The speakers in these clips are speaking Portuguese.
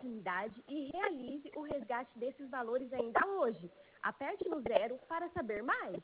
contabilidade e realize o resgate desses valores ainda hoje. Aperte no 0 para saber mais.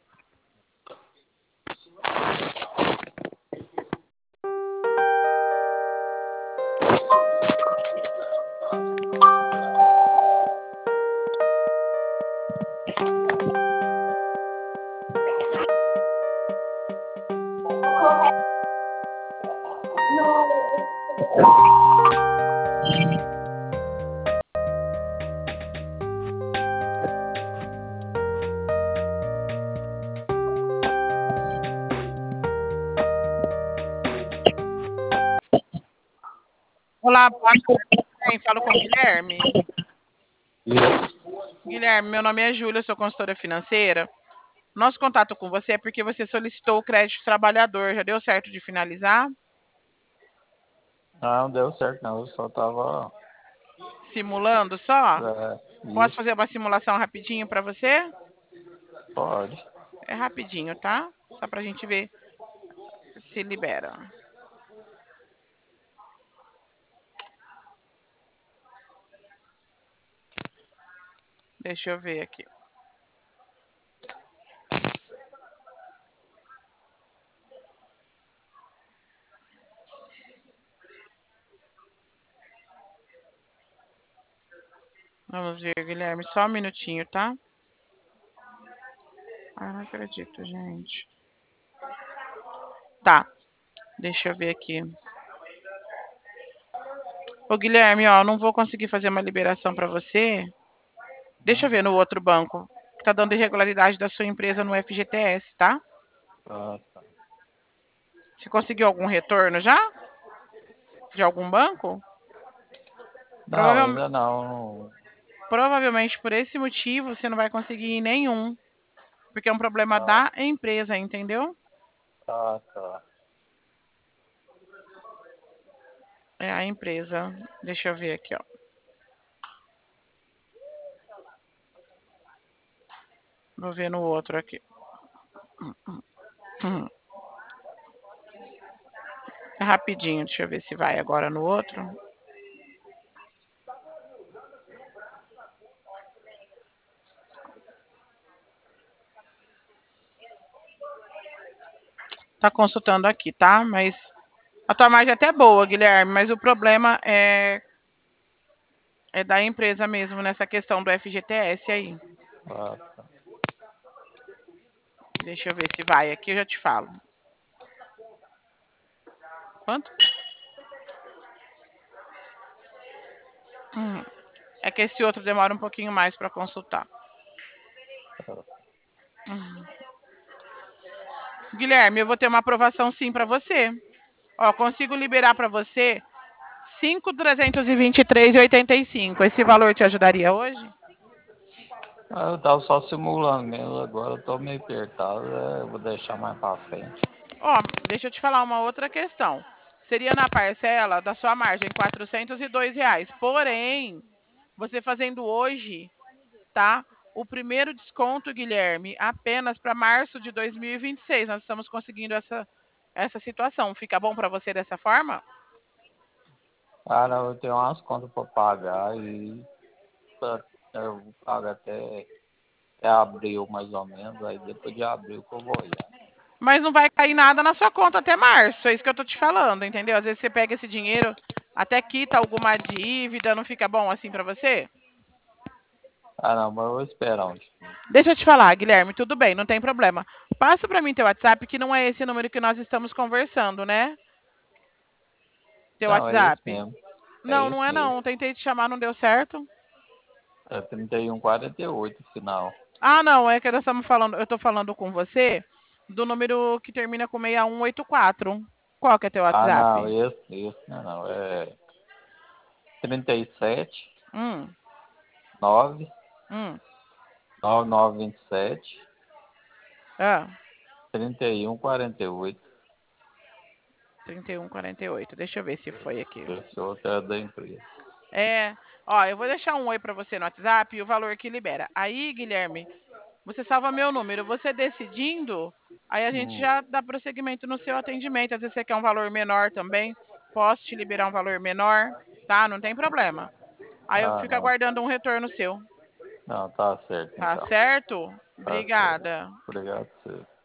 Olá, boa noite. Falo com o Guilherme. Guilherme, meu nome é Júlia, sou consultora financeira. Nosso contato com você é porque você solicitou o crédito trabalhador. Já deu certo de finalizar? Não deu certo não, eu só tava... Simulando só? Posso Isso, fazer uma simulação rapidinho para você? pode. É rapidinho, tá? Só pra gente ver se libera. Deixa eu ver aqui. Vamos ver, Guilherme, só um minutinho, tá? Ah, não acredito, gente. Tá, deixa eu ver aqui. Ô, Guilherme, ó, não vou conseguir fazer uma liberação para você. Deixa eu ver no outro banco. Tá dando irregularidade da sua empresa no FGTS, tá? Ah, tá. Você conseguiu algum retorno já? De algum banco? Não, ainda não. Provavelmente por esse motivo você não vai conseguir em nenhum. Porque é um problema da empresa, entendeu? Ah, tá. É a empresa. Deixa eu ver aqui, ó. Vou ver no outro aqui. É rapidinho, deixa eu ver se vai agora no outro. Tá consultando aqui, tá? Mas a tua margem é até boa, Guilherme, mas o problema é da empresa mesmo nessa questão do FGTS aí. Ah, tá. Deixa eu ver se vai aqui, eu já te falo. Quanto? É que esse outro demora um pouquinho mais para consultar. Guilherme, eu vou ter uma aprovação sim para você. Ó, consigo liberar para você 5.323,85. Esse valor te ajudaria hoje? Ah, eu tava só simulando mesmo, agora eu tô meio apertado, eu vou deixar mais pra frente. Ó, deixa eu te falar uma outra questão. Seria na parcela da sua margem R$ 402. Porém, você fazendo hoje, tá? O primeiro desconto, Guilherme, apenas para março de 2026. Nós estamos conseguindo essa situação. Fica bom para você dessa forma? Cara, eu tenho umas contas pra pagar e eu pago até abril mais ou menos, aí depois de abril que eu vou olhar. Mas não vai cair nada na sua conta até março. É isso que eu tô te falando, entendeu? Às vezes você pega esse dinheiro, até quita alguma dívida, não fica bom assim para você? Ah, não, mas eu vou esperar um pouquinho. Deixa eu te falar, Guilherme, tudo bem, não tem problema. Passa para mim teu WhatsApp, que não é esse número que nós estamos conversando, né? Teu Não, é esse WhatsApp. mesmo. É Não, esse não é mesmo. não. Tentei te chamar, não deu certo. É 3148 final. Ah, não, é que nós estamos falando, eu tô falando com você do número que termina com 6184. Qual que é teu Ah, não, WhatsApp? esse não, é 37 Hum, 9 hum. 9927 Ah, 3148. 3148. Deixa eu ver se foi aqui. Esse outro é da empresa. Ó, eu vou deixar um oi para você no WhatsApp e o valor que libera. Aí, Guilherme, você salva meu número. Você decidindo, aí a gente já dá prosseguimento no seu atendimento. Às vezes você quer um valor menor também. Posso te liberar um valor menor, tá? Não tem problema. Aí eu Ah, fico não. aguardando um retorno seu. Não, tá certo Tá então. certo? Tá certo. Obrigada. Obrigado, você.